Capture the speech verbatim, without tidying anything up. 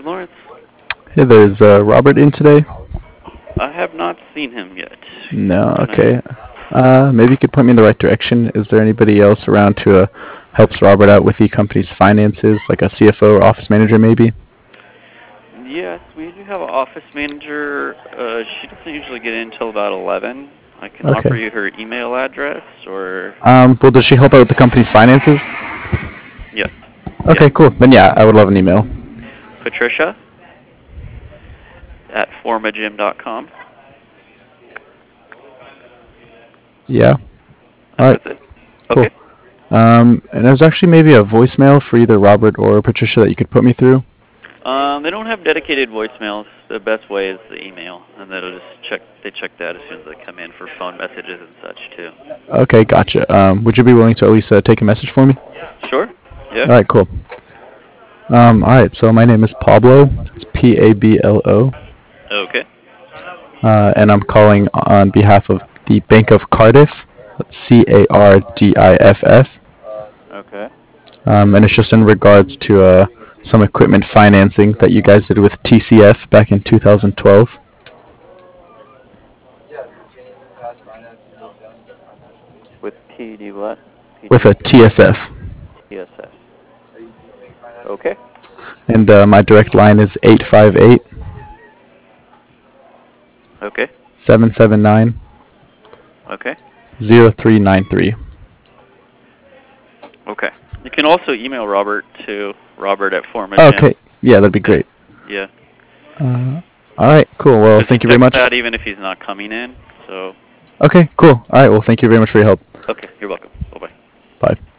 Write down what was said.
Lawrence. Hey, there's uh, Robert in today? I have not seen him yet. No, Can I? okay. Uh, maybe you could point me in the right direction. Is there anybody else around who uh, helps Robert out with the company's finances, like a C F O or office manager maybe? Yes, we do have an office manager. Uh, she doesn't usually get in until about eleven. I can offer Okay. you her email address, or Um, well, does she help out with the company's finances? yes, yes. Okay, cool. Then yeah, I would love an email. Patricia at formagym dot com, Yeah. All and right. that's it. Cool. Okay. Um, and there's actually maybe a voicemail for either Robert or Patricia that you could put me through. Um, they don't have dedicated voicemails. The best way is the email, and they'll just check. They check that as soon as they come in for phone messages and such too. Okay, gotcha. Um, would you be willing to at least uh, take a message for me? Sure. All Yeah. right, cool. Um, all right. So my name is Pablo. It's P A B L O. Okay. Uh, and I'm calling on behalf of the Bank of Cardiff, C A R D I F F, Okay. um, and it's just in regards to uh, some equipment financing that you guys did with T C F back in two thousand twelve. With T D what? With a T S F. T S S. Okay. And uh, my direct line is eight five eight, Okay. seven seven nine, Okay. zero three nine three. Okay. You can also email Robert to Robert at Formagym. Okay, yeah, that'd be great. Yeah. Uh, all right, cool. Well, Just thank you very check much. that even if he's not coming in. So. Okay, cool. All right, well, thank you very much for your help. Okay. You're welcome. Bye bye. Bye.